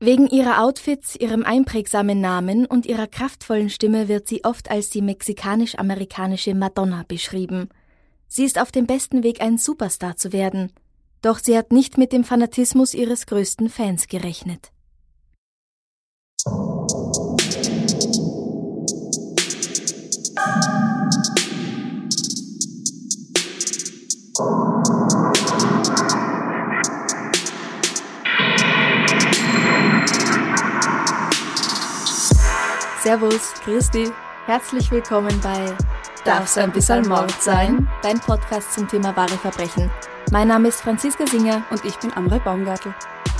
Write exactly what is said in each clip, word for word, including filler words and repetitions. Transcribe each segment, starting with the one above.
Wegen ihrer Outfits, ihrem einprägsamen Namen und ihrer kraftvollen Stimme wird sie oft als die mexikanisch-amerikanische Madonna beschrieben. Sie ist auf dem besten Weg, ein Superstar zu werden. Doch sie hat nicht mit dem Fanatismus ihres größten Fans gerechnet. Servus, grüß dich. Herzlich willkommen bei Darf's ein bisschen Mord sein? Dein Podcast zum Thema wahre Verbrechen. Mein Name ist Franziska Singer und ich bin Amrei Baumgartl.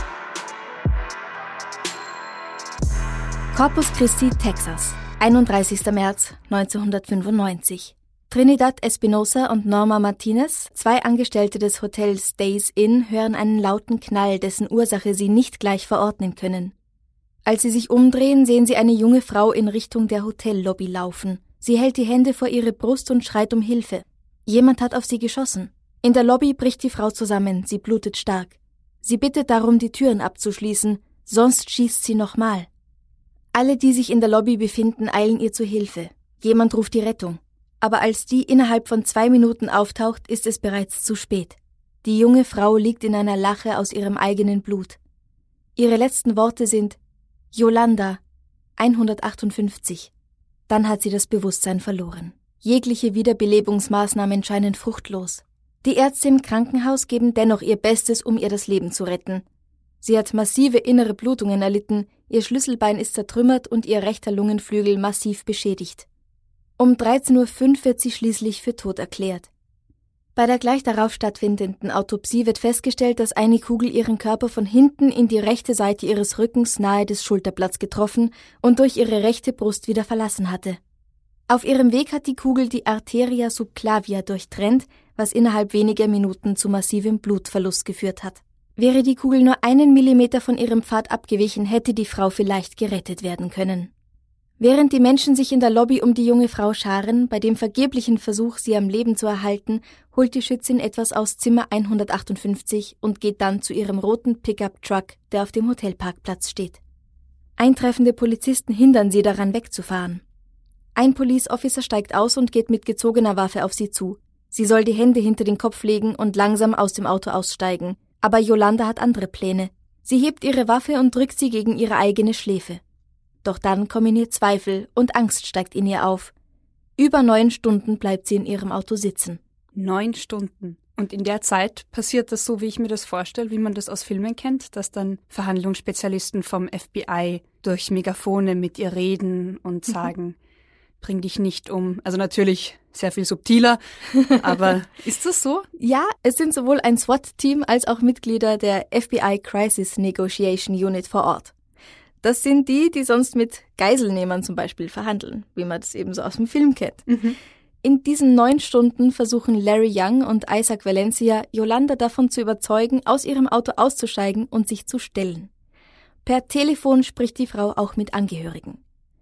Corpus Christi, Texas, einunddreißigster März neunzehnhundertfünfundneunzig. Trinidad Espinosa und Norma Martinez, zwei Angestellte des Hotels Days Inn, hören einen lauten Knall, dessen Ursache sie nicht gleich verordnen können. Als sie sich umdrehen, sehen sie eine junge Frau in Richtung der Hotellobby laufen. Sie hält die Hände vor ihre Brust und schreit um Hilfe. Jemand hat auf sie geschossen. In der Lobby bricht die Frau zusammen, sie blutet stark. Sie bittet darum, die Türen abzuschließen, sonst schießt sie nochmal. Alle, die sich in der Lobby befinden, eilen ihr zu Hilfe. Jemand ruft die Rettung. Aber als die innerhalb von zwei Minuten auftaucht, ist es bereits zu spät. Die junge Frau liegt in einer Lache aus ihrem eigenen Blut. Ihre letzten Worte sind Yolanda, hundertachtundfünfzig. Dann hat sie das Bewusstsein verloren. Jegliche Wiederbelebungsmaßnahmen scheinen fruchtlos. Die Ärzte im Krankenhaus geben dennoch ihr Bestes, um ihr das Leben zu retten. Sie hat massive innere Blutungen erlitten, ihr Schlüsselbein ist zertrümmert und ihr rechter Lungenflügel massiv beschädigt. Um dreizehn Uhr fünf wird sie schließlich für tot erklärt. Bei der gleich darauf stattfindenden Autopsie wird festgestellt, dass eine Kugel ihren Körper von hinten in die rechte Seite ihres Rückens nahe des Schulterblatts getroffen und durch ihre rechte Brust wieder verlassen hatte. Auf ihrem Weg hat die Kugel die Arteria subclavia durchtrennt, was innerhalb weniger Minuten zu massivem Blutverlust geführt hat. Wäre die Kugel nur einen Millimeter von ihrem Pfad abgewichen, hätte die Frau vielleicht gerettet werden können. Während die Menschen sich in der Lobby um die junge Frau scharen, bei dem vergeblichen Versuch, sie am Leben zu erhalten, holt die Schützin etwas aus Zimmer hundertachtundfünfzig und geht dann zu ihrem roten Pickup-Truck, der auf dem Hotelparkplatz steht. Eintreffende Polizisten hindern sie daran, wegzufahren. Ein Police Officer steigt aus und geht mit gezogener Waffe auf sie zu. Sie soll die Hände hinter den Kopf legen und langsam aus dem Auto aussteigen. Aber Yolanda hat andere Pläne. Sie hebt ihre Waffe und drückt sie gegen ihre eigene Schläfe. Doch dann kommen ihr Zweifel und Angst steigt in ihr auf. Über neun Stunden bleibt sie in ihrem Auto sitzen. Neun Stunden. Und in der Zeit passiert das so, wie ich mir das vorstelle, wie man das aus Filmen kennt, dass dann Verhandlungsspezialisten vom F B I durch Megafone mit ihr reden und sagen, mhm. bring dich nicht um. Also natürlich sehr viel subtiler, aber ist das so? Ja, es sind sowohl ein SWAT-Team als auch Mitglieder der F B I Crisis Negotiation Unit vor Ort. Das sind die, die sonst mit Geiselnehmern zum Beispiel verhandeln, wie man das eben so aus dem Film kennt. Mhm. In diesen neun Stunden versuchen Larry Young und Isaac Valencia, Yolanda davon zu überzeugen, aus ihrem Auto auszusteigen und sich zu stellen. Per Telefon spricht die Frau auch mit Angehörigen.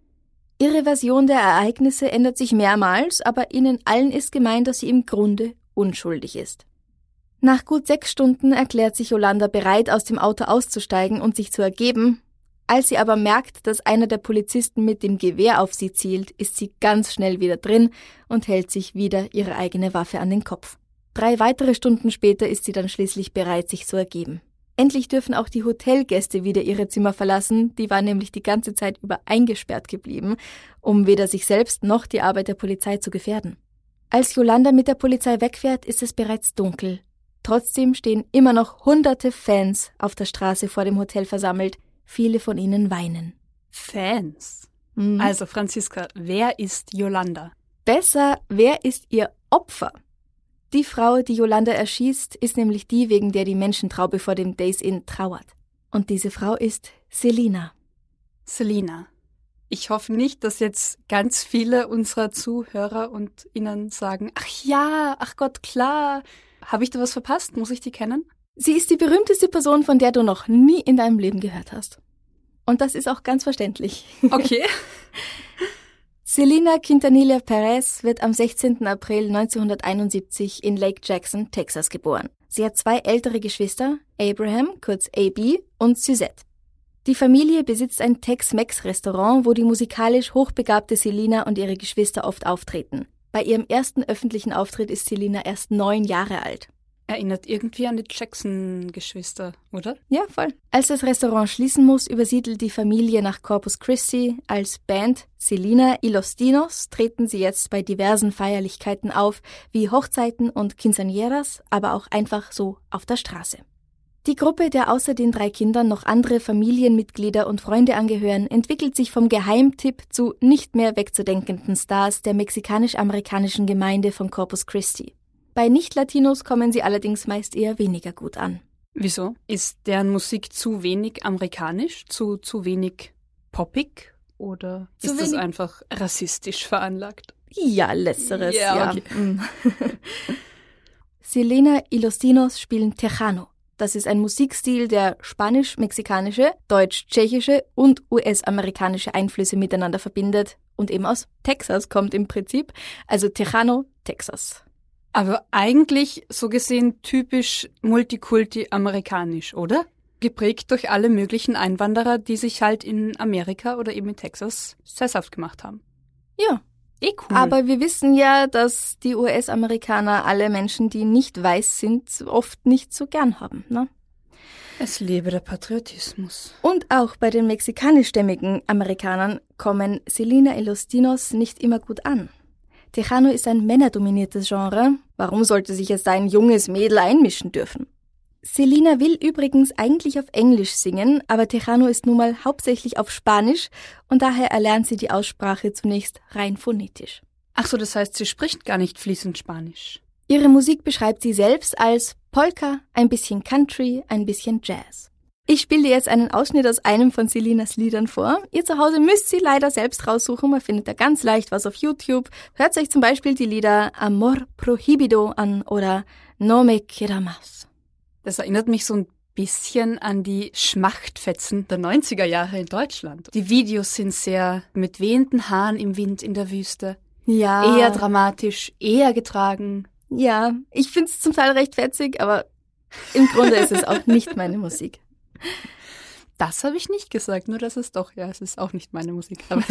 Ihre Version der Ereignisse ändert sich mehrmals, aber ihnen allen ist gemein, dass sie im Grunde unschuldig ist. Nach gut sechs Stunden erklärt sich Yolanda bereit, aus dem Auto auszusteigen und sich zu ergeben. Als sie aber merkt, dass einer der Polizisten mit dem Gewehr auf sie zielt, ist sie ganz schnell wieder drin und hält sich wieder ihre eigene Waffe an den Kopf. Drei weitere Stunden später ist sie dann schließlich bereit, sich zu ergeben. Endlich dürfen auch die Hotelgäste wieder ihre Zimmer verlassen, die waren nämlich die ganze Zeit über eingesperrt geblieben, um weder sich selbst noch die Arbeit der Polizei zu gefährden. Als Yolanda mit der Polizei wegfährt, ist es bereits dunkel. Trotzdem stehen immer noch hunderte Fans auf der Straße vor dem Hotel versammelt. Viele von ihnen weinen. Fans? Mhm. Also Franziska, wer ist Yolanda? Besser, wer ist ihr Opfer? Die Frau, die Yolanda erschießt, ist nämlich die, wegen der die Menschentraube vor dem Days Inn trauert. Und diese Frau ist Selina. Selina. Ich hoffe nicht, dass jetzt ganz viele unserer Zuhörer und Ihnen sagen, ach ja, ach Gott, klar. Habe ich da was verpasst? Muss ich die kennen? Sie ist die berühmteste Person, von der du noch nie in deinem Leben gehört hast. Und das ist auch ganz verständlich. Okay. Selina Quintanilla Perez wird am sechzehnten April neunzehnhunderteinundsiebzig in Lake Jackson, Texas geboren. Sie hat zwei ältere Geschwister, Abraham, kurz A B, und Suzette. Die Familie besitzt ein Tex-Mex-Restaurant, wo die musikalisch hochbegabte Selena und ihre Geschwister oft auftreten. Bei ihrem ersten öffentlichen Auftritt ist Selena erst neun Jahre alt. Erinnert irgendwie an die Jackson-Geschwister, oder? Ja, voll. Als das Restaurant schließen muss, übersiedelt die Familie nach Corpus Christi. Als Band Selena y los Dinos treten sie jetzt bei diversen Feierlichkeiten auf, wie Hochzeiten und Quinceañeras, aber auch einfach so auf der Straße. Die Gruppe, der außer den drei Kindern noch andere Familienmitglieder und Freunde angehören, entwickelt sich vom Geheimtipp zu nicht mehr wegzudenkenden Stars der mexikanisch-amerikanischen Gemeinde von Corpus Christi. Bei Nicht-Latinos kommen sie allerdings meist eher weniger gut an. Wieso? Ist deren Musik zu wenig amerikanisch, zu, zu wenig poppig oder zu ist das einfach rassistisch veranlagt? Ja, letzteres, ja. ja. Okay. Selena y los Dinos spielen Tejano. Das ist ein Musikstil, der spanisch-mexikanische, deutsch-tschechische und U S-amerikanische Einflüsse miteinander verbindet und eben aus Texas kommt im Prinzip, also Tejano, Texas. Aber eigentlich so gesehen typisch multikulti-amerikanisch, oder? Geprägt durch alle möglichen Einwanderer, die sich halt in Amerika oder eben in Texas sesshaft gemacht haben. Ja. Eh cool. Aber wir wissen ja, dass die U S-Amerikaner alle Menschen, die nicht weiß sind, oft nicht so gern haben, ne? Es lebe der Patriotismus. Und auch bei den mexikanischstämmigen Amerikanern kommen Selena y los Dinos nicht immer gut an. Tejano ist ein männerdominiertes Genre. Warum sollte sich jetzt ein junges Mädel einmischen dürfen? Selena will übrigens eigentlich auf Englisch singen, aber Tejano ist nun mal hauptsächlich auf Spanisch und daher erlernt sie die Aussprache zunächst rein phonetisch. Ach so, das heißt, sie spricht gar nicht fließend Spanisch. Ihre Musik beschreibt sie selbst als Polka, ein bisschen Country, ein bisschen Jazz. Ich spiele dir jetzt einen Ausschnitt aus einem von Selenas Liedern vor. Ihr zu Hause müsst sie leider selbst raussuchen, man findet da ganz leicht was auf YouTube. Hört euch zum Beispiel die Lieder Amor Prohibido an oder No me quiera más. Das erinnert mich so ein bisschen an die Schmachtfetzen der neunziger Jahre in Deutschland. Die Videos sind sehr mit wehenden Haaren im Wind in der Wüste. Ja. Eher dramatisch, eher getragen. Ja, ich find's zum Teil recht fetzig, aber im Grunde ist es auch nicht meine Musik. Das habe ich nicht gesagt, nur dass es doch, ja, es ist auch nicht meine Musik. Aber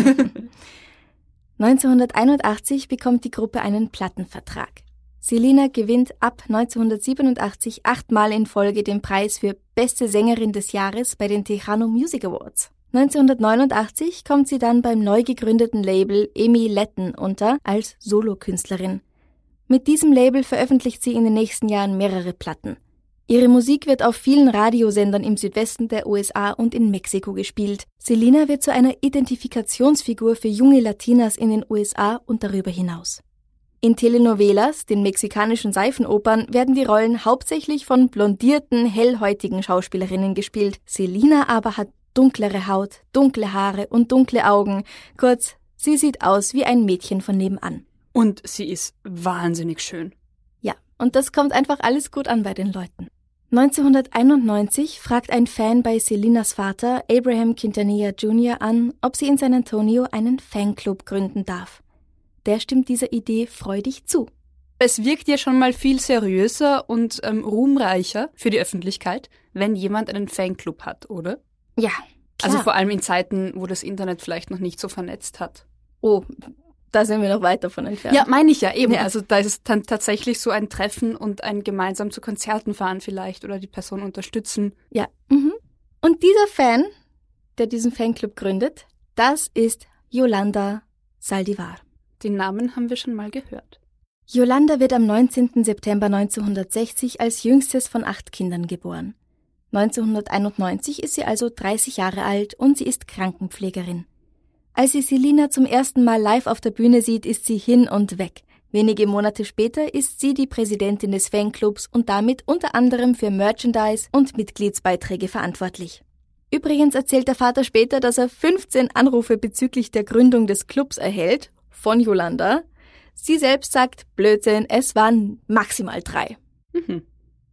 neunzehnhunderteinundachtzig bekommt die Gruppe einen Plattenvertrag. Selena gewinnt ab neunzehnhundertsiebenundachtzig achtmal in Folge den Preis für Beste Sängerin des Jahres bei den Tejano Music Awards. neunzehnhundertneunundachtzig kommt sie dann beim neu gegründeten Label Emi Letten unter als Solokünstlerin. Mit diesem Label veröffentlicht sie in den nächsten Jahren mehrere Platten. Ihre Musik wird auf vielen Radiosendern im Südwesten der U S A und in Mexiko gespielt. Selena wird zu einer Identifikationsfigur für junge Latinas in den U S A und darüber hinaus. In Telenovelas, den mexikanischen Seifenopern, werden die Rollen hauptsächlich von blondierten, hellhäutigen Schauspielerinnen gespielt. Selena aber hat dunklere Haut, dunkle Haare und dunkle Augen. Kurz, sie sieht aus wie ein Mädchen von nebenan. Und sie ist wahnsinnig schön. Ja, und das kommt einfach alles gut an bei den Leuten. neunzehnhunderteinundneunzig fragt ein Fan bei Selenas Vater, Abraham Quintanilla Junior an, ob sie in San Antonio einen Fanclub gründen darf. Der stimmt dieser Idee freudig zu. Es wirkt ja schon mal viel seriöser und ähm, ruhmreicher für die Öffentlichkeit, wenn jemand einen Fanclub hat, oder? Ja, klar. Also vor allem in Zeiten, wo das Internet vielleicht noch nicht so vernetzt hat. Oh, da sind wir noch weit davon entfernt. Ja, meine ich ja eben. Ja. Also da ist es dann tatsächlich so ein Treffen und ein gemeinsam zu Konzerten fahren vielleicht oder die Person unterstützen. Ja. Mhm. Und dieser Fan, der diesen Fanclub gründet, das ist Yolanda Saldivar. Den Namen haben wir schon mal gehört. Yolanda wird am neunzehnten September neunzehnhundertsechzig als jüngstes von acht Kindern geboren. neunzehnhunderteinundneunzig ist sie also dreißig Jahre alt und sie ist Krankenpflegerin. Als sie Selena zum ersten Mal live auf der Bühne sieht, ist sie hin und weg. Wenige Monate später ist sie die Präsidentin des Fanclubs und damit unter anderem für Merchandise und Mitgliedsbeiträge verantwortlich. Übrigens erzählt der Vater später, dass er fünfzehn Anrufe bezüglich der Gründung des Clubs erhält, von Yolanda. Sie selbst sagt, Blödsinn, es waren maximal drei. Mhm.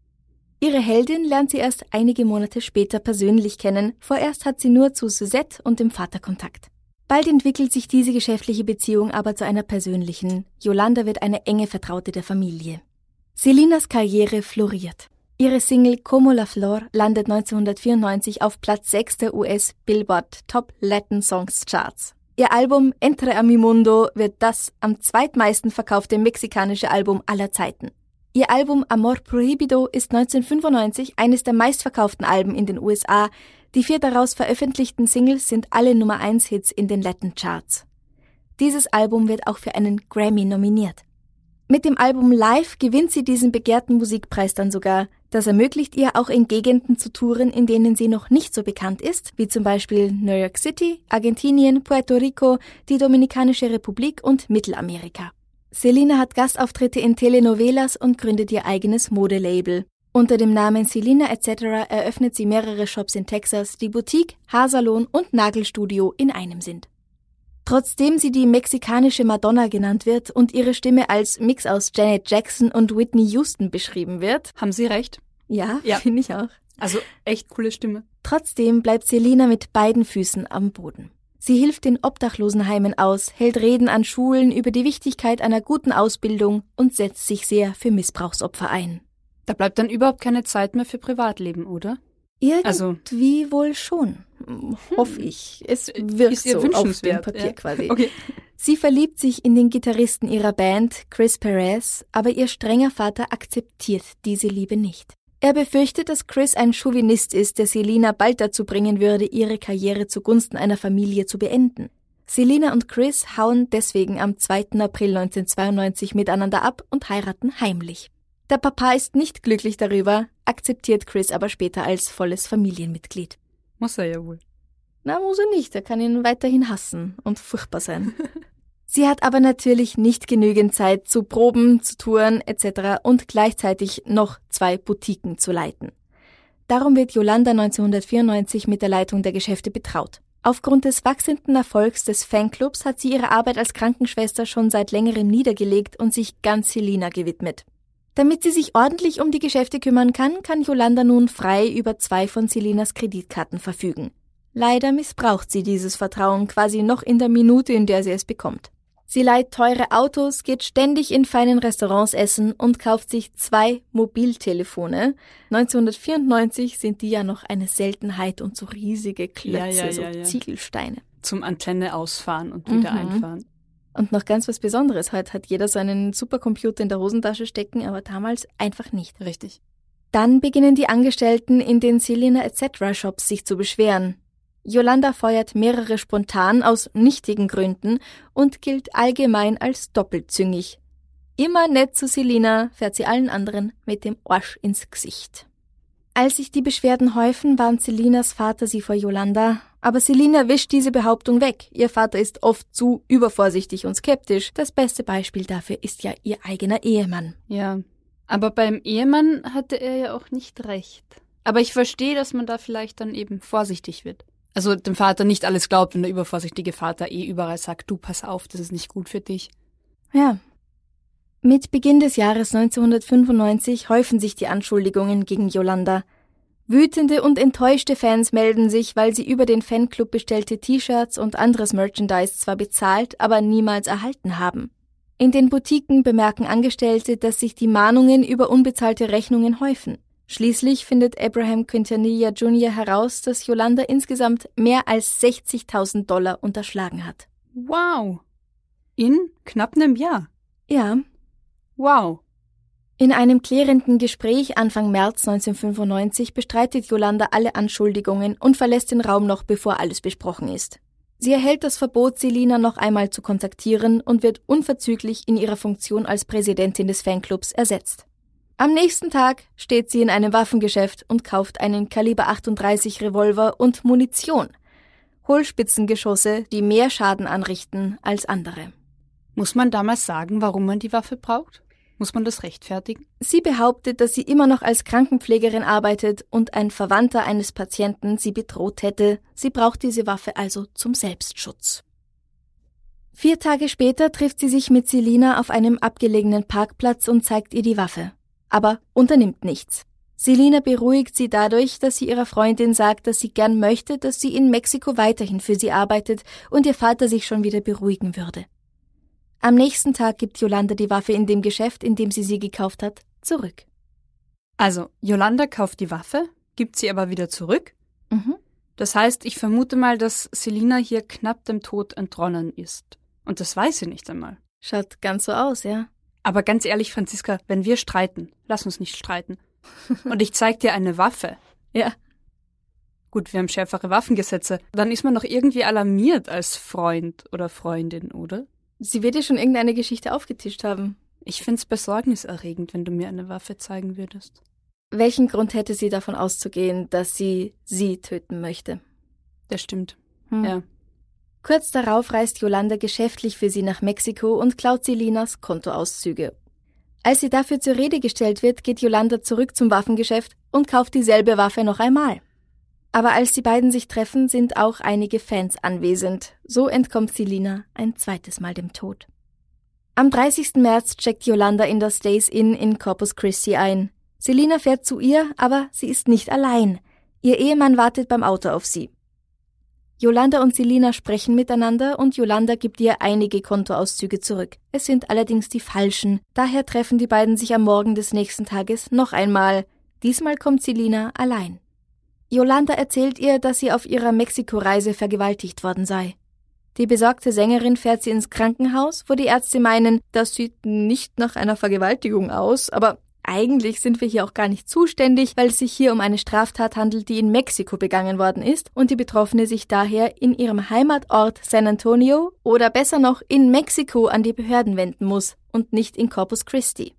Ihre Heldin lernt sie erst einige Monate später persönlich kennen. Vorerst hat sie nur zu Suzette und dem Vater Kontakt. Bald entwickelt sich diese geschäftliche Beziehung aber zu einer persönlichen. Yolanda wird eine enge Vertraute der Familie. Selenas Karriere floriert. Ihre Single Como la Flor landet neunzehnhundertvierundneunzig auf Platz sechs der U S Billboard Top Latin Songs Charts. Ihr Album Entre a mi Mundo wird das am zweitmeisten verkaufte mexikanische Album aller Zeiten. Ihr Album Amor Prohibido ist neunzehnhundertfünfundneunzig eines der meistverkauften Alben in den U S A. Die vier daraus veröffentlichten Singles sind alle Nummer eins Hits in den Latin Charts. Dieses Album wird auch für einen Grammy nominiert. Mit dem Album Live gewinnt sie diesen begehrten Musikpreis dann sogar. Das ermöglicht ihr auch in Gegenden zu touren, in denen sie noch nicht so bekannt ist, wie zum Beispiel New York City, Argentinien, Puerto Rico, die Dominikanische Republik und Mittelamerika. Selena hat Gastauftritte in Telenovelas und gründet ihr eigenes Modelabel. Unter dem Namen Selena et cetera eröffnet sie mehrere Shops in Texas, die Boutique, Haarsalon und Nagelstudio in einem sind. Trotzdem sie die mexikanische Madonna genannt wird und ihre Stimme als Mix aus Janet Jackson und Whitney Houston beschrieben wird. Haben Sie recht? Ja, ja. Finde ich auch. Also echt coole Stimme. Trotzdem bleibt Selena mit beiden Füßen am Boden. Sie hilft den Obdachlosenheimen aus, hält Reden an Schulen über die Wichtigkeit einer guten Ausbildung und setzt sich sehr für Missbrauchsopfer ein. Da bleibt dann überhaupt keine Zeit mehr für Privatleben, oder? Irgendwie also, wohl schon, hoffe ich. Es wirkt ist ihr so auf dem Papier ja. quasi. Okay. Sie verliebt sich in den Gitarristen ihrer Band, Chris Perez, aber ihr strenger Vater akzeptiert diese Liebe nicht. Er befürchtet, dass Chris ein Chauvinist ist, der Selena bald dazu bringen würde, ihre Karriere zugunsten einer Familie zu beenden. Selena und Chris hauen deswegen am zweiten April neunzehnhundertzweiundneunzig miteinander ab und heiraten heimlich. Der Papa ist nicht glücklich darüber, akzeptiert Chris aber später als volles Familienmitglied. Muss er ja wohl. Na, muss er nicht. Er kann ihn weiterhin hassen und furchtbar sein. Sie hat aber natürlich nicht genügend Zeit zu Proben, zu Touren et cetera und gleichzeitig noch zwei Boutiquen zu leiten. Darum wird Yolanda neunzehnhundertvierundneunzig mit der Leitung der Geschäfte betraut. Aufgrund des wachsenden Erfolgs des Fanclubs hat sie ihre Arbeit als Krankenschwester schon seit längerem niedergelegt und sich ganz Selena gewidmet. Damit sie sich ordentlich um die Geschäfte kümmern kann, kann Yolanda nun frei über zwei von Selenas Kreditkarten verfügen. Leider missbraucht sie dieses Vertrauen quasi noch in der Minute, in der sie es bekommt. Sie leiht teure Autos, geht ständig in feinen Restaurants essen und kauft sich zwei Mobiltelefone. neunzehnhundertvierundneunzig sind die ja noch eine Seltenheit und so riesige Klötze, ja, ja, so ja, ja. Ziegelsteine. Zum Antenne ausfahren und wieder mhm. einfahren. Und noch ganz was Besonderes, heute hat jeder so einen Supercomputer in der Hosentasche stecken, aber damals einfach nicht. Richtig. Dann beginnen die Angestellten in den Selena et cetera Shops sich zu beschweren. Yolanda feuert mehrere spontan aus nichtigen Gründen und gilt allgemein als doppelzüngig. Immer nett zu Selena, fährt sie allen anderen mit dem Arsch ins Gesicht. Als sich die Beschwerden häufen, warnt Selenas Vater sie vor Yolanda, aber Selena wischt diese Behauptung weg. Ihr Vater ist oft zu übervorsichtig und skeptisch. Das beste Beispiel dafür ist ja ihr eigener Ehemann. Ja, aber beim Ehemann hatte er ja auch nicht recht. Aber ich verstehe, dass man da vielleicht dann eben vorsichtig wird. Also dem Vater nicht alles glaubt, wenn der übervorsichtige Vater eh überall sagt, du pass auf, das ist nicht gut für dich. Ja. Mit Beginn des Jahres neunzehnhundertfünfundneunzig häufen sich die Anschuldigungen gegen Yolanda. Wütende und enttäuschte Fans melden sich, weil sie über den Fanclub bestellte T-Shirts und anderes Merchandise zwar bezahlt, aber niemals erhalten haben. In den Boutiquen bemerken Angestellte, dass sich die Mahnungen über unbezahlte Rechnungen häufen. Schließlich findet Abraham Quintanilla Junior heraus, dass Yolanda insgesamt mehr als sechzigtausend Dollar unterschlagen hat. Wow! In knapp einem Jahr? Ja. Wow! In einem klärenden Gespräch Anfang März neunzehnhundertfünfundneunzig bestreitet Yolanda alle Anschuldigungen und verlässt den Raum noch, bevor alles besprochen ist. Sie erhält das Verbot, Selena noch einmal zu kontaktieren und wird unverzüglich in ihrer Funktion als Präsidentin des Fanclubs ersetzt. Am nächsten Tag steht sie in einem Waffengeschäft und kauft einen Kaliber achtunddreißig Revolver und Munition. Hohlspitzengeschosse, die mehr Schaden anrichten als andere. Muss man damals sagen, warum man die Waffe braucht? Muss man das rechtfertigen? Sie behauptet, dass sie immer noch als Krankenpflegerin arbeitet und ein Verwandter eines Patienten sie bedroht hätte. Sie braucht diese Waffe also zum Selbstschutz. Vier Tage später trifft sie sich mit Selena auf einem abgelegenen Parkplatz und zeigt ihr die Waffe. Aber unternimmt nichts. Selena beruhigt sie dadurch, dass sie ihrer Freundin sagt, dass sie gern möchte, dass sie in Mexiko weiterhin für sie arbeitet und ihr Vater sich schon wieder beruhigen würde. Am nächsten Tag gibt Yolanda die Waffe in dem Geschäft, in dem sie sie gekauft hat, zurück. Also, Yolanda kauft die Waffe, gibt sie aber wieder zurück. Mhm. Das heißt, ich vermute mal, dass Selina hier knapp dem Tod entronnen ist. Und das weiß sie nicht einmal. Schaut ganz so aus, ja. Aber ganz ehrlich, Franziska, wenn wir streiten, lass uns nicht streiten. Und ich zeig dir eine Waffe. Ja. Gut, wir haben schärfere Waffengesetze. Dann ist man doch irgendwie alarmiert als Freund oder Freundin, oder? Sie wird ja schon irgendeine Geschichte aufgetischt haben. Ich find's besorgniserregend, wenn du mir eine Waffe zeigen würdest. Welchen Grund hätte sie davon auszugehen, dass sie sie töten möchte? Das stimmt, Hm. ja. Kurz darauf reist Yolanda geschäftlich für sie nach Mexiko und klaut Selinas Kontoauszüge. Als sie dafür zur Rede gestellt wird, geht Yolanda zurück zum Waffengeschäft und kauft dieselbe Waffe noch einmal. Aber als die beiden sich treffen, sind auch einige Fans anwesend. So entkommt Selina ein zweites Mal dem Tod. Am dreißigsten März checkt Yolanda in das Days Inn in Corpus Christi ein. Selina fährt zu ihr, aber sie ist nicht allein. Ihr Ehemann wartet beim Auto auf sie. Yolanda und Selina sprechen miteinander und Yolanda gibt ihr einige Kontoauszüge zurück. Es sind allerdings die falschen. Daher treffen die beiden sich am Morgen des nächsten Tages noch einmal. Diesmal kommt Selina allein. Yolanda erzählt ihr, dass sie auf ihrer Mexiko-Reise vergewaltigt worden sei. Die besorgte Sängerin fährt sie ins Krankenhaus, wo die Ärzte meinen, das sieht nicht nach einer Vergewaltigung aus, aber eigentlich sind wir hier auch gar nicht zuständig, weil es sich hier um eine Straftat handelt, die in Mexiko begangen worden ist und die Betroffene sich daher in ihrem Heimatort San Antonio oder besser noch in Mexiko an die Behörden wenden muss und nicht in Corpus Christi.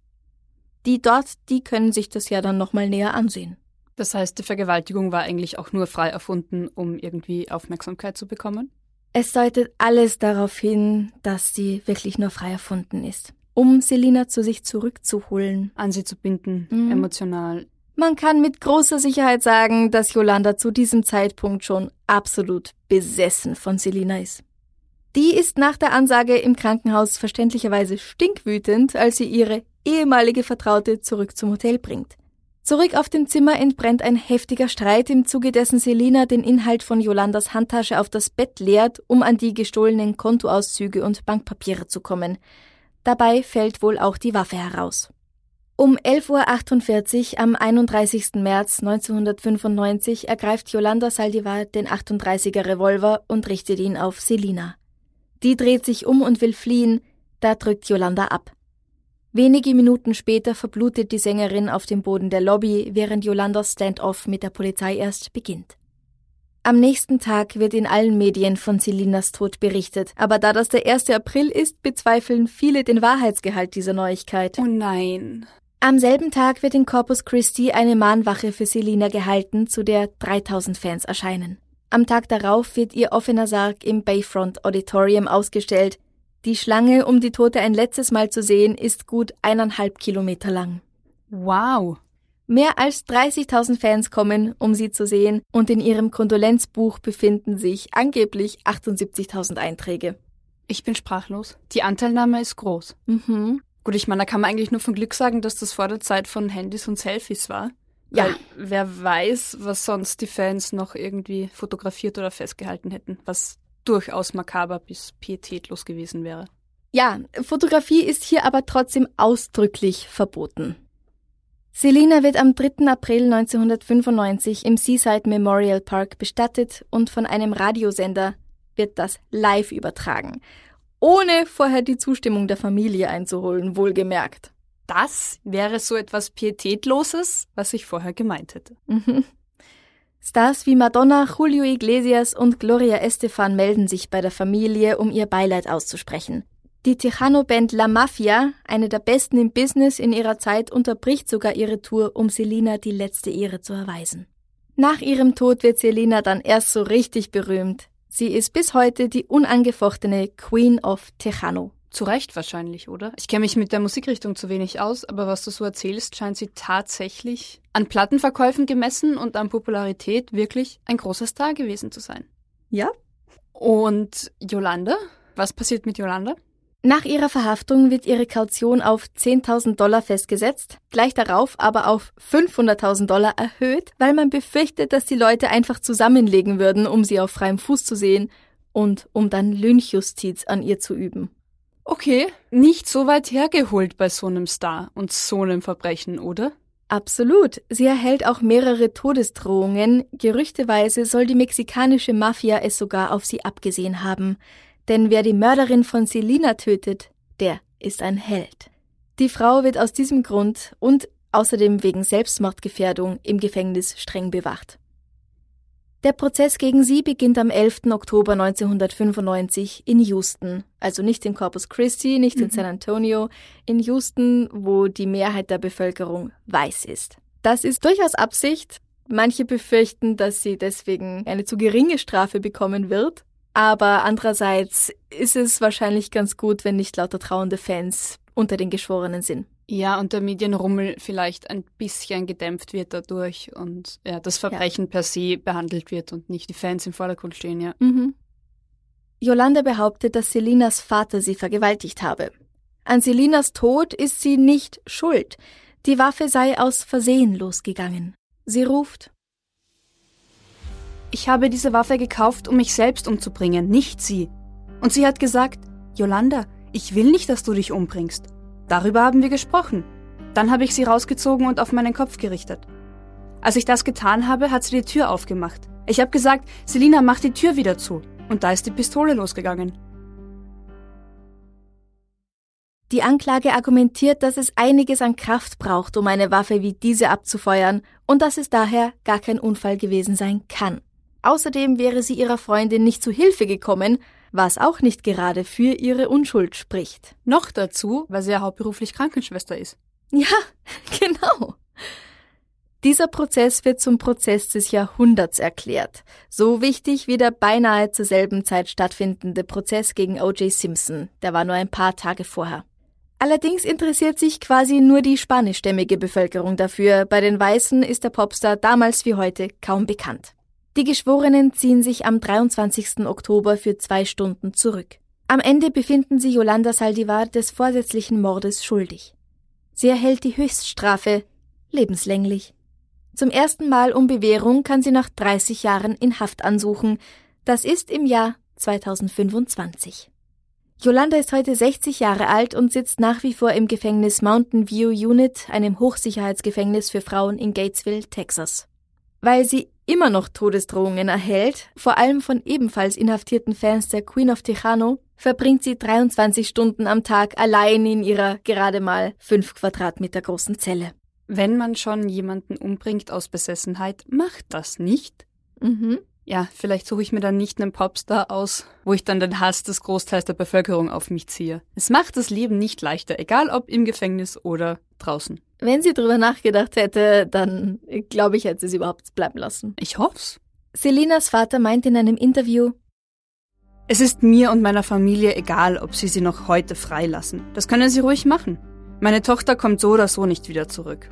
Die dort, die können sich das ja dann nochmal näher ansehen. Das heißt, die Vergewaltigung war eigentlich auch nur frei erfunden, um irgendwie Aufmerksamkeit zu bekommen? Es deutet alles darauf hin, dass sie wirklich nur frei erfunden ist, um Selina zu sich zurückzuholen. An sie zu binden, Mhm. emotional. Man kann mit großer Sicherheit sagen, dass Yolanda zu diesem Zeitpunkt schon absolut besessen von Selina ist. Die ist nach der Ansage im Krankenhaus verständlicherweise stinkwütend, als sie ihre ehemalige Vertraute zurück zum Hotel bringt. Zurück auf dem Zimmer entbrennt ein heftiger Streit, im Zuge dessen Selina den Inhalt von Yolandas Handtasche auf das Bett leert, um an die gestohlenen Kontoauszüge und Bankpapiere zu kommen. Dabei fällt wohl auch die Waffe heraus. Um elf Uhr achtundvierzig am einunddreißigsten März neunzehnhundertfünfundneunzig ergreift Yolanda Saldivar den achtunddreißiger Revolver und richtet ihn auf Selina. Die dreht sich um und will fliehen, da drückt Yolanda ab. Wenige Minuten später verblutet die Sängerin auf dem Boden der Lobby, während Yolandas Stand-off mit der Polizei erst beginnt. Am nächsten Tag wird in allen Medien von Selinas Tod berichtet, aber da das der erste April ist, bezweifeln viele den Wahrheitsgehalt dieser Neuigkeit. Oh nein. Am selben Tag wird in Corpus Christi eine Mahnwache für Selina gehalten, zu der dreitausend Fans erscheinen. Am Tag darauf wird ihr offener Sarg im Bayfront Auditorium ausgestellt. Die Schlange, um die Tote ein letztes Mal zu sehen, ist gut eineinhalb Kilometer lang. Wow. Mehr als dreißigtausend Fans kommen, um sie zu sehen, und in ihrem Kondolenzbuch befinden sich angeblich achtundsiebzigtausend Einträge. Ich bin sprachlos. Die Anteilnahme ist groß. Mhm. Gut, ich meine, da kann man eigentlich nur von Glück sagen, dass das vor der Zeit von Handys und Selfies war. Ja. Weil wer weiß, was sonst die Fans noch irgendwie fotografiert oder festgehalten hätten, was durchaus makaber bis pietätlos gewesen wäre. Ja, Fotografie ist hier aber trotzdem ausdrücklich verboten. Selina wird am dritten April neunzehnhundertfünfundneunzig im Seaside Memorial Park bestattet und von einem Radiosender wird das live übertragen, ohne vorher die Zustimmung der Familie einzuholen, wohlgemerkt. Das wäre so etwas Pietätloses, was ich vorher gemeint hätte. Mhm. Stars wie Madonna, Julio Iglesias und Gloria Estefan melden sich bei der Familie, um ihr Beileid auszusprechen. Die Tejano-Band La Mafia, eine der besten im Business in ihrer Zeit, unterbricht sogar ihre Tour, um Selina die letzte Ehre zu erweisen. Nach ihrem Tod wird Selina dann erst so richtig berühmt. Sie ist bis heute die unangefochtene Queen of Tejano. Zu Recht wahrscheinlich, oder? Ich kenne mich mit der Musikrichtung zu wenig aus, aber was du so erzählst, scheint sie tatsächlich an Plattenverkäufen gemessen und an Popularität wirklich ein großer Star gewesen zu sein. Ja? Und Yolanda? Was passiert mit Yolanda? Nach ihrer Verhaftung wird ihre Kaution auf zehntausend Dollar festgesetzt, gleich darauf aber auf fünfhunderttausend Dollar erhöht, weil man befürchtet, dass die Leute einfach zusammenlegen würden, um sie auf freiem Fuß zu sehen und um dann Lynchjustiz an ihr zu üben. Okay, nicht so weit hergeholt bei so einem Star und so einem Verbrechen, oder? Absolut. Sie erhält auch mehrere Todesdrohungen. Gerüchteweise soll die mexikanische Mafia es sogar auf sie abgesehen haben. Denn wer die Mörderin von Selena tötet, der ist ein Held. Die Frau wird aus diesem Grund und außerdem wegen Selbstmordgefährdung im Gefängnis streng bewacht. Der Prozess gegen sie beginnt am elften Oktober neunzehnhundertfünfundneunzig in Houston. Also nicht in Corpus Christi, nicht mhm. in San Antonio, in Houston, wo die Mehrheit der Bevölkerung weiß ist. Das ist durchaus Absicht. Manche befürchten, dass sie deswegen eine zu geringe Strafe bekommen wird. Aber andererseits ist es wahrscheinlich ganz gut, wenn nicht lauter trauernde Fans unter den Geschworenen sind. Ja, und der Medienrummel vielleicht ein bisschen gedämpft wird dadurch und ja, das Verbrechen ja. per se behandelt wird und nicht die Fans im Vordergrund stehen, ja. Mhm. Yolanda behauptet, dass Selenas Vater sie vergewaltigt habe. An Selenas Tod ist sie nicht schuld. Die Waffe sei aus Versehen losgegangen. Sie ruft: Ich habe diese Waffe gekauft, um mich selbst umzubringen, nicht sie. Und sie hat gesagt: Yolanda, ich will nicht, dass du dich umbringst. Darüber haben wir gesprochen. Dann habe ich sie rausgezogen und auf meinen Kopf gerichtet. Als ich das getan habe, hat sie die Tür aufgemacht. Ich habe gesagt: Selena, mach die Tür wieder zu. Und da ist die Pistole losgegangen. Die Anklage argumentiert, dass es einiges an Kraft braucht, um eine Waffe wie diese abzufeuern und dass es daher gar kein Unfall gewesen sein kann. Außerdem wäre sie ihrer Freundin nicht zu Hilfe gekommen, was auch nicht gerade für ihre Unschuld spricht. Noch dazu, weil sie ja hauptberuflich Krankenschwester ist. Ja, genau. Dieser Prozess wird zum Prozess des Jahrhunderts erklärt. So wichtig wie der beinahe zur selben Zeit stattfindende Prozess gegen O J Simpson. Der war nur ein paar Tage vorher. Allerdings interessiert sich quasi nur die spanischstämmige Bevölkerung dafür. Bei den Weißen ist der Popstar damals wie heute kaum bekannt. Die Geschworenen ziehen sich am dreiundzwanzigsten Oktober für zwei Stunden zurück. Am Ende befinden sie Yolanda Saldivar des vorsätzlichen Mordes schuldig. Sie erhält die Höchststrafe, lebenslänglich. Zum ersten Mal um Bewährung kann sie nach dreißig Jahren in Haft ansuchen. Das ist im Jahr zweitausendfünfundzwanzig. Yolanda ist heute sechzig Jahre alt und sitzt nach wie vor im Gefängnis Mountain View Unit, einem Hochsicherheitsgefängnis für Frauen in Gatesville, Texas. Weil sie immer noch Todesdrohungen erhält, vor allem von ebenfalls inhaftierten Fans der Queen of Tejano, verbringt sie dreiundzwanzig Stunden am Tag allein in ihrer gerade mal fünf Quadratmeter großen Zelle. Wenn man schon jemanden umbringt aus Besessenheit, macht das nicht. Mhm. Ja, vielleicht suche ich mir dann nicht einen Popstar aus, wo ich dann den Hass des Großteils der Bevölkerung auf mich ziehe. Es macht das Leben nicht leichter, egal ob im Gefängnis oder draußen. Wenn sie drüber nachgedacht hätte, dann glaube ich, hätte sie es überhaupt bleiben lassen. Ich hoff's. Selenas Vater meint in einem Interview: Es ist mir und meiner Familie egal, ob sie sie noch heute freilassen. Das können sie ruhig machen. Meine Tochter kommt so oder so nicht wieder zurück.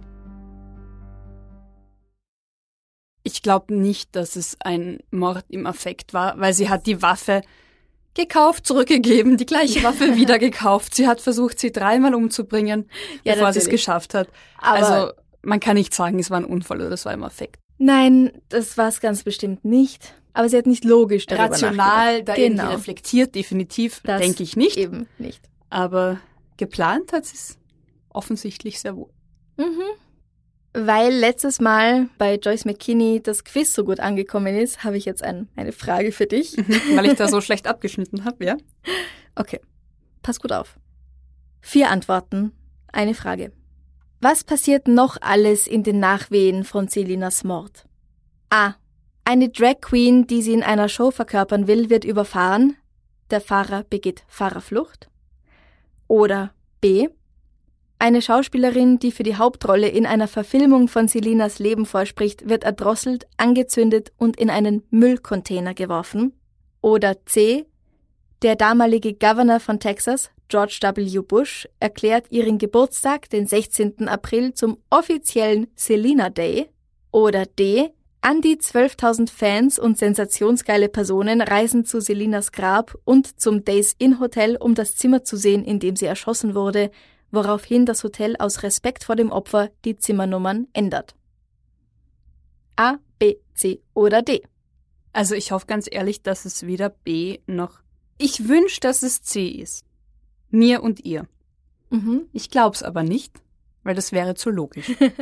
Ich glaube nicht, dass es ein Mord im Affekt war, weil sie hat die Waffe gekauft, zurückgegeben, die gleiche Waffe wieder gekauft. Sie hat versucht, sie dreimal umzubringen, ja, bevor sie es geschafft hat. Aber also man kann nicht sagen, es war ein Unfall oder es war im Affekt. Nein, das war es ganz bestimmt nicht. Aber sie hat nicht logisch darüber Rational, da genau. irgendwie reflektiert, definitiv, denke ich nicht. Eben nicht. Aber geplant hat sie es offensichtlich sehr wohl. Mhm. Weil letztes Mal bei Joyce McKinney das Quiz so gut angekommen ist, habe ich jetzt ein, eine Frage für dich. Weil ich da so schlecht abgeschnitten habe, ja? Okay, pass gut auf. Vier Antworten, eine Frage. Was passiert noch alles in den Nachwehen von Selenas Mord? A. Eine Drag Queen, die sie in einer Show verkörpern will, wird überfahren. Der Fahrer begeht Fahrerflucht. Oder B. Eine Schauspielerin, die für die Hauptrolle in einer Verfilmung von Selenas Leben vorspricht, wird erdrosselt, angezündet und in einen Müllcontainer geworfen. Oder C. Der damalige Governor von Texas, George W. Bush, erklärt ihren Geburtstag, den sechzehnten April, zum offiziellen Selena Day. Oder D. An die zwölftausend Fans und sensationsgeile Personen reisen zu Selenas Grab und zum Days Inn Hotel, um das Zimmer zu sehen, in dem sie erschossen wurde, woraufhin das Hotel aus Respekt vor dem Opfer die Zimmernummern ändert. A, B, C oder D? Also ich hoffe ganz ehrlich, dass es weder B noch... Ich wünsche, dass es C ist. Mir und ihr. Mhm. Ich glaub's aber nicht, weil das wäre zu logisch.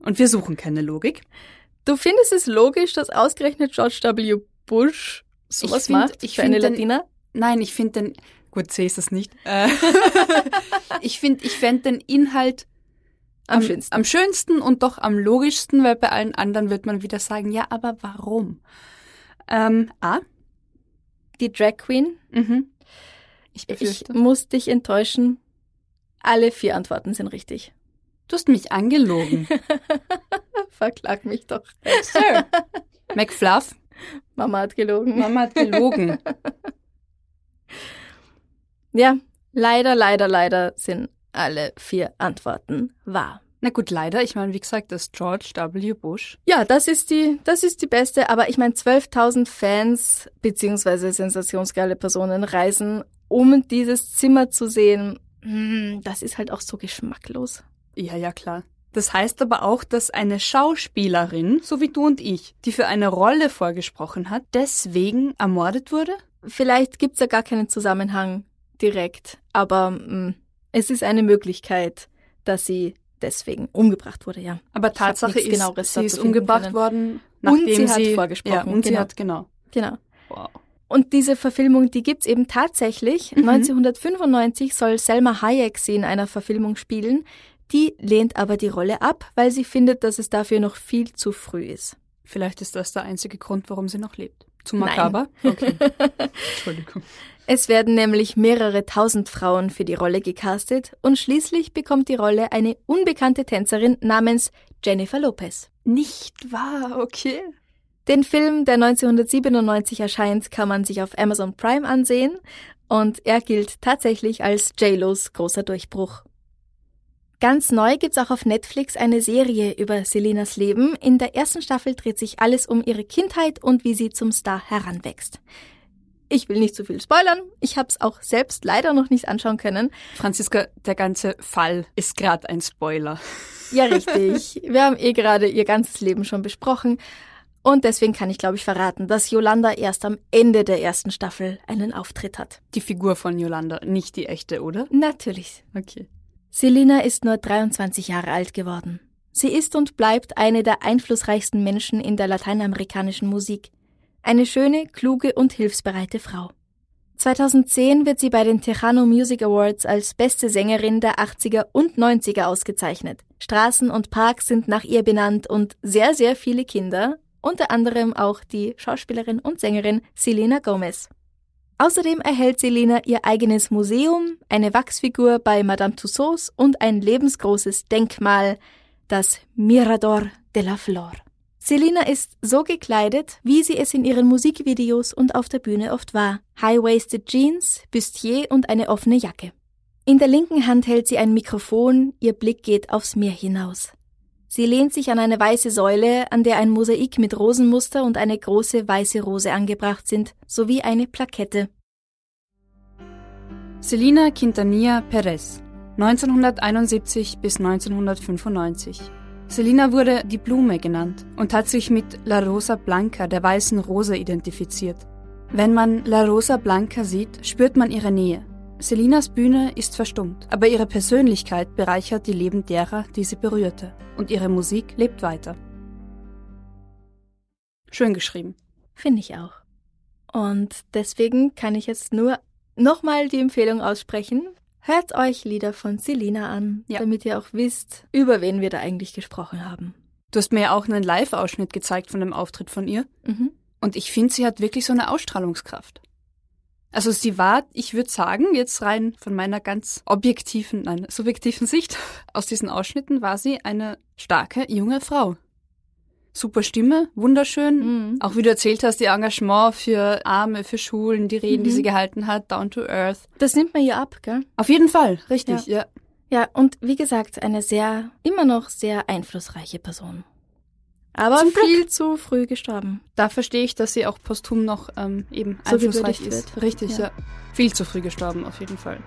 Und wir suchen keine Logik. Du findest es logisch, dass ausgerechnet George W. Bush sowas ich find, macht ich für eine den, Latina? Nein, ich finde den... Gut, sehe ich das nicht. Äh, ich finde, ich fände den Inhalt am, am, schönsten. am schönsten und doch am logischsten, weil bei allen anderen wird man wieder sagen, ja, aber warum? Ähm, A. Die Drag Queen. Mhm. Ich, ich muss dich enttäuschen. Alle vier Antworten sind richtig. Du hast mich angelogen. Verklag mich doch. Sir. McFluff. Mama hat gelogen. Mama hat gelogen. Ja, leider, leider, leider sind alle vier Antworten wahr. Na gut, leider. Ich meine, wie gesagt, das George W. Bush. Ja, das ist die, das ist die beste. Aber ich meine, zwölftausend Fans beziehungsweise sensationsgeile Personen reisen, um dieses Zimmer zu sehen. Das ist halt auch so geschmacklos. Ja, ja, klar. Das heißt aber auch, dass eine Schauspielerin, so wie du und ich, die für eine Rolle vorgesprochen hat, deswegen ermordet wurde? Vielleicht gibt's ja gar keinen Zusammenhang direkt, aber mh, es ist eine Möglichkeit, dass sie deswegen umgebracht wurde, ja. Aber Tatsache ist, sie ist umgebracht können. worden, nachdem und sie, sie hat vorgesprochen. Ja, und genau. sie hat, genau. Genau. Wow. Und diese Verfilmung, die gibt's eben tatsächlich. Mhm. neunzehnhundertfünfundneunzig soll Selma Hayek sie in einer Verfilmung spielen. Die lehnt aber die Rolle ab, weil sie findet, dass es dafür noch viel zu früh ist. Vielleicht ist das der einzige Grund, warum sie noch lebt. Zu makaber? Nein. Okay. Entschuldigung. Es werden nämlich mehrere tausend Frauen für die Rolle gecastet und schließlich bekommt die Rolle eine unbekannte Tänzerin namens Jennifer Lopez. Nicht wahr, okay. Den Film, der neunzehnhundertsiebenundneunzig erscheint, kann man sich auf Amazon Prime ansehen und er gilt tatsächlich als J-Los großer Durchbruch. Ganz neu gibt's auch auf Netflix eine Serie über Selenas Leben. In der ersten Staffel dreht sich alles um ihre Kindheit und wie sie zum Star heranwächst. Ich will nicht zu viel spoilern. Ich habe es auch selbst leider noch nicht anschauen können. Franziska, der ganze Fall ist gerade ein Spoiler. Ja, richtig. Wir haben eh gerade ihr ganzes Leben schon besprochen. Und deswegen kann ich, glaube ich, verraten, dass Yolanda erst am Ende der ersten Staffel einen Auftritt hat. Die Figur von Yolanda, nicht die echte, oder? Natürlich. Okay. Selena ist nur dreiundzwanzig Jahre alt geworden. Sie ist und bleibt eine der einflussreichsten Menschen in der lateinamerikanischen Musik. Eine schöne, kluge und hilfsbereite Frau. zweitausendzehn wird sie bei den Tejano Music Awards als beste Sängerin der achtziger und neunziger ausgezeichnet. Straßen und Parks sind nach ihr benannt und sehr, sehr viele Kinder, unter anderem auch die Schauspielerin und Sängerin Selena Gomez. Außerdem erhält Selena ihr eigenes Museum, eine Wachsfigur bei Madame Tussauds und ein lebensgroßes Denkmal, das Mirador de la Flor. Selena ist so gekleidet, wie sie es in ihren Musikvideos und auf der Bühne oft war. High-waisted Jeans, Bustier und eine offene Jacke. In der linken Hand hält sie ein Mikrofon, ihr Blick geht aufs Meer hinaus. Sie lehnt sich an eine weiße Säule, an der ein Mosaik mit Rosenmuster und eine große weiße Rose angebracht sind, sowie eine Plakette. Selena Quintanilla Perez, neunzehnhunderteinundsiebzig bis neunzehnhundertfünfundneunzig. Selena wurde die Blume genannt und hat sich mit La Rosa Blanca, der weißen Rose, identifiziert. Wenn man La Rosa Blanca sieht, spürt man ihre Nähe. Selenas Bühne ist verstummt, aber ihre Persönlichkeit bereichert die Leben derer, die sie berührte. Und ihre Musik lebt weiter. Schön geschrieben. Finde ich auch. Und deswegen kann ich jetzt nur nochmal die Empfehlung aussprechen. Hört euch Lieder von Selena an, ja, damit ihr auch wisst, über wen wir da eigentlich gesprochen haben. Du hast mir ja auch einen Live-Ausschnitt gezeigt von dem Auftritt von ihr. Mhm. Und ich finde, sie hat wirklich so eine Ausstrahlungskraft. Also sie war, ich würde sagen, jetzt rein von meiner ganz objektiven, nein, subjektiven Sicht, aus diesen Ausschnitten war sie eine starke, junge Frau. Super Stimme, wunderschön. Mhm. Auch wie du erzählt hast, ihr Engagement für Arme, für Schulen, die Reden, mhm. die sie gehalten hat, down to earth. Das nimmt man ihr ab, gell? Auf jeden Fall, richtig, ja. Ja, ja, und wie gesagt, eine sehr, immer noch sehr einflussreiche Person. Aber Zum viel Glück. zu früh gestorben. Da verstehe ich, dass sie auch posthum noch ähm, eben So einflussreich gewürdigt ist. wird. Richtig, Ja. ja. Viel zu früh gestorben, auf jeden Fall.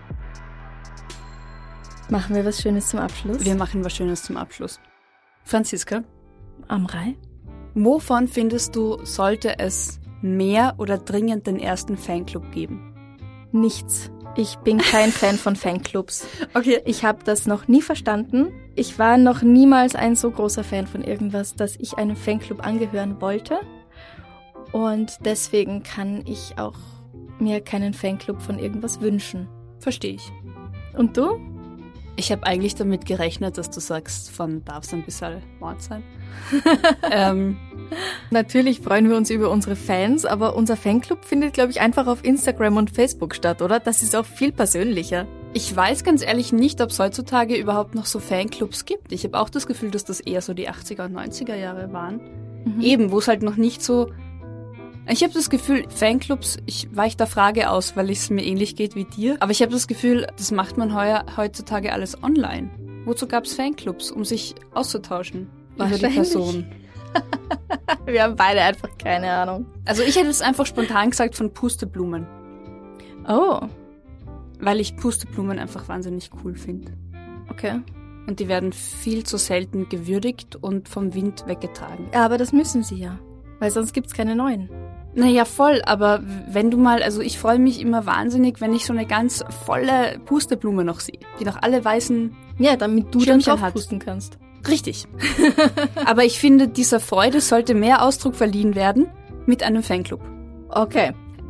Machen wir was Schönes zum Abschluss? Wir machen was Schönes zum Abschluss. Franziska, Amrei? wovon findest du, sollte es mehr oder dringend den ersten Fanclub geben? Nichts. Ich bin kein Fan von Fanclubs. Okay. Ich habe das noch nie verstanden. Ich war noch niemals ein so großer Fan von irgendwas, dass ich einem Fanclub angehören wollte. Und deswegen kann ich auch mir keinen Fanclub von irgendwas wünschen. Verstehe ich. Und du? Ich habe eigentlich damit gerechnet, dass du sagst, von darf es ein bisschen Mord sein. ähm, Natürlich freuen wir uns über unsere Fans, aber unser Fanclub findet, glaube ich, einfach auf Instagram und Facebook statt, oder? Das ist auch viel persönlicher. Ich weiß ganz ehrlich nicht, ob es heutzutage überhaupt noch so Fanclubs gibt. Ich habe auch das Gefühl, dass das eher so die achtziger und neunziger Jahre waren. Mhm. Eben, wo es halt noch nicht so... Ich habe das Gefühl, Fanclubs, ich weiche der Frage aus, weil es mir ähnlich geht wie dir, aber ich habe das Gefühl, das macht man heuer, heutzutage alles online. Wozu gab es Fanclubs? Um sich auszutauschen über die Person. Wir haben beide einfach keine Ahnung. Also ich hätte es einfach spontan gesagt von Pusteblumen. Oh. Weil ich Pusteblumen einfach wahnsinnig cool finde. Okay. Und die werden viel zu selten gewürdigt und vom Wind weggetragen. Ja, aber das müssen sie ja, weil sonst gibt's keine neuen. Naja, voll, aber wenn du mal, also ich freue mich immer wahnsinnig, wenn ich so eine ganz volle Pusteblume noch sehe, die noch alle weißen Ja, damit du Schirmchen dann drauf hat. pusten kannst. Richtig. Aber ich finde, dieser Freude sollte mehr Ausdruck verliehen werden mit einem Fanclub. Okay.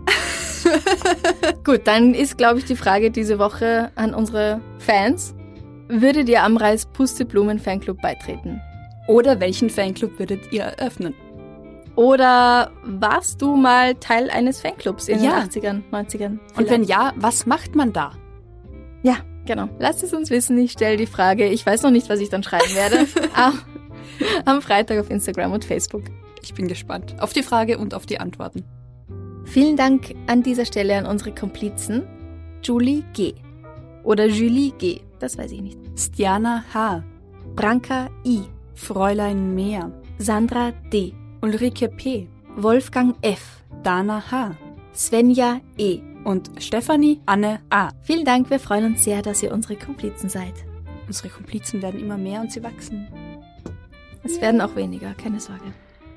Gut, dann ist, glaube ich, die Frage diese Woche an unsere Fans. Würdet ihr Amreis Pusteblumen-Fanclub beitreten? Oder welchen Fanclub würdet ihr eröffnen? Oder warst du mal Teil eines Fanclubs in Ja. den achtzigern, neunzigern? Und wenn ja, was macht man da? Ja, genau. Lasst es uns wissen. Ich stelle die Frage. Ich weiß noch nicht, was ich dann schreiben werde. am, am Freitag auf Instagram und Facebook. Ich bin gespannt auf die Frage und auf die Antworten. Vielen Dank an dieser Stelle an unsere Komplizen Julie G. Oder Julie G. Das weiß ich nicht. Stiana H. Branka I. Fräulein Mehr. Sandra D. Ulrike P. Wolfgang F. Dana H. Svenja E. Und Stefanie Anne A. Vielen Dank, wir freuen uns sehr, dass ihr unsere Komplizen seid. Unsere Komplizen werden immer mehr und sie wachsen. Es werden auch weniger, keine Sorge.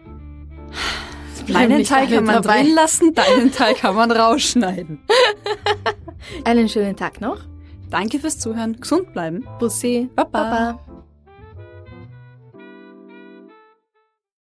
Meinen Teil kann man dabei. drin lassen, deinen Teil kann man rausschneiden. Einen schönen Tag noch. Danke fürs Zuhören, gesund bleiben. Bussi, Baba. Baba.